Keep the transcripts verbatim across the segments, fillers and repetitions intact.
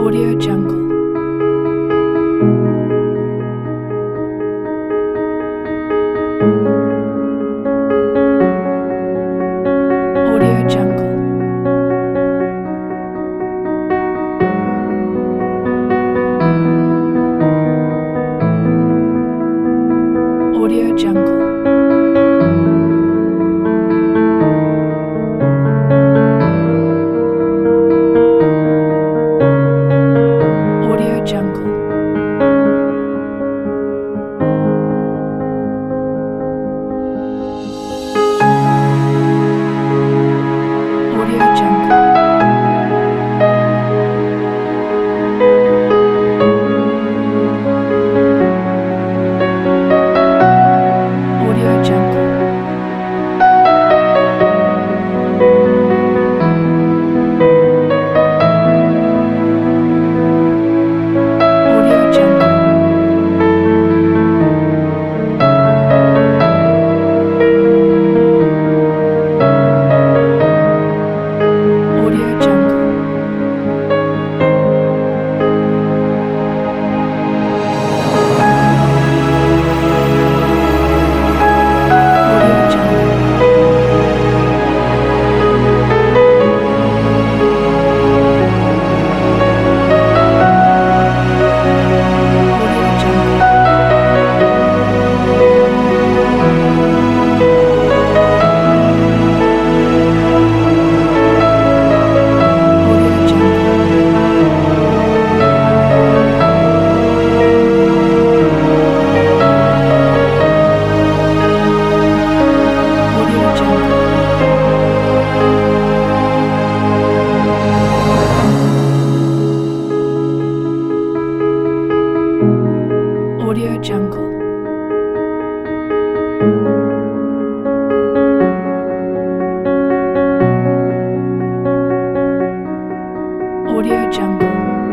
Audio Jungle. Audio Jungle. Audio Jungle. Audio Jungle. Audio Jungle. Audio Jungle. Audio Jungle. Audio Jungle. Audio Jungle. Audio Jungle. Audio Jungle. Audio Jungle. Audio Jungle. Audio Jungle.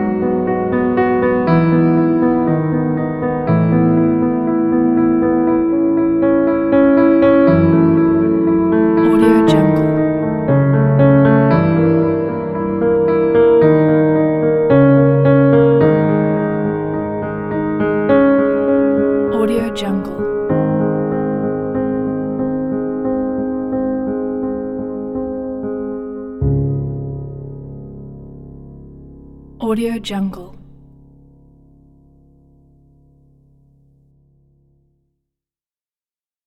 Audio Jungle. Audio Jungle. Audio Jungle.